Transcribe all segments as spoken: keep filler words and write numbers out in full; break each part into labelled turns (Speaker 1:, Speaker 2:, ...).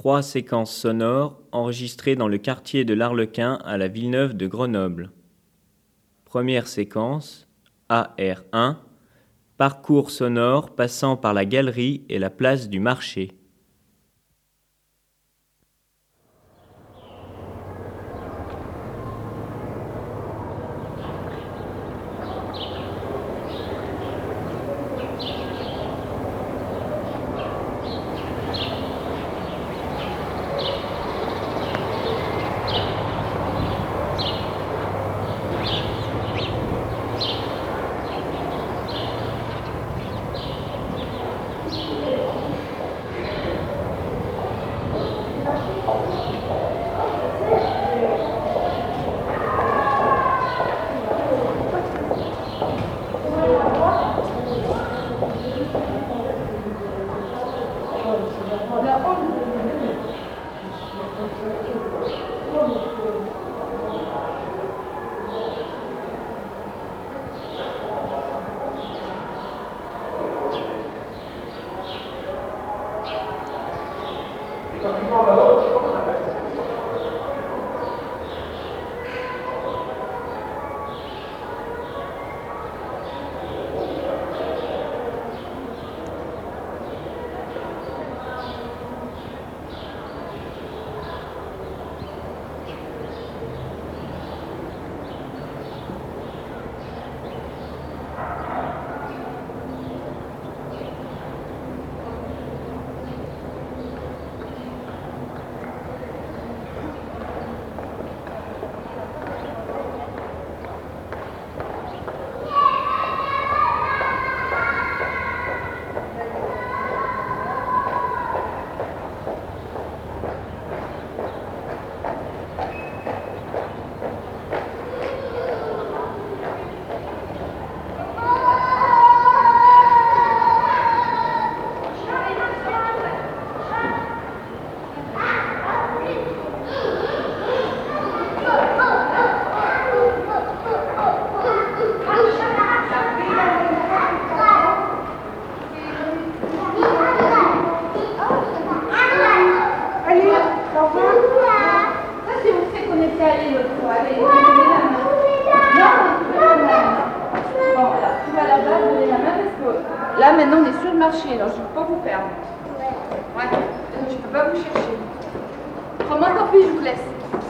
Speaker 1: Trois séquences sonores enregistrées dans le quartier de l'Arlequin à la Villeneuve de Grenoble. Première séquence, A R un, parcours sonore passant par la galerie et la place du marché.
Speaker 2: Là, maintenant, on est sur le marché, alors je ne peux pas vous perdre. Ouais, je ne peux pas vous chercher. Autrement, tant pis, je vous laisse.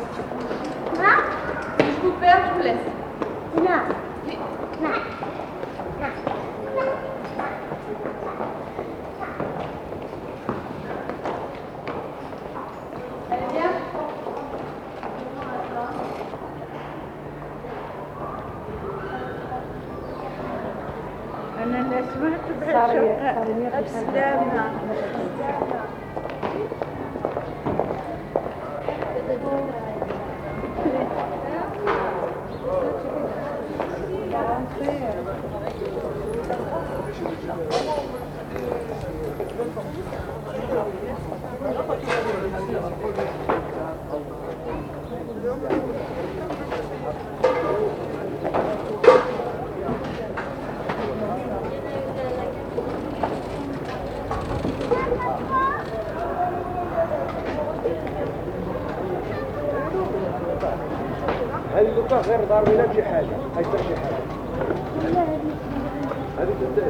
Speaker 3: Hein?
Speaker 2: Si je vous perds, je vous laisse.
Speaker 3: Non.
Speaker 2: Oui.
Speaker 3: Non. Non.
Speaker 2: Allez, viens.
Speaker 3: أنا اللي سمعت بعشقها بسلامة.
Speaker 4: هذه اللقاء غير ضاربين بشي حاجة، هاي شي حاجة. هذه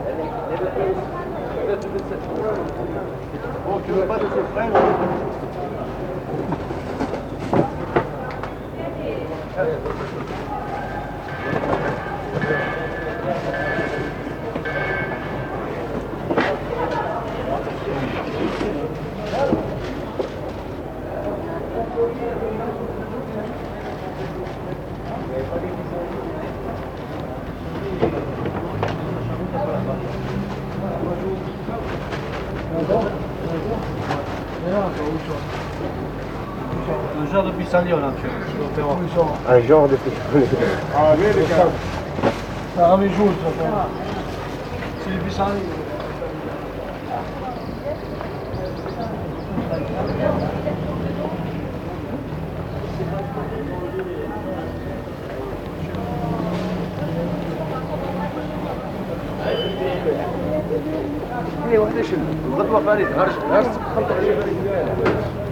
Speaker 5: Un genre de pissenlit, là, tu vois.
Speaker 4: Un genre de pissenlit.
Speaker 5: Ah, oui, les gars. Ça rend les jours, ça. C'est les pissenlits.
Speaker 4: هي واحدة شنو؟ الغدوة فريد غرش غرس خلطة شي فريد.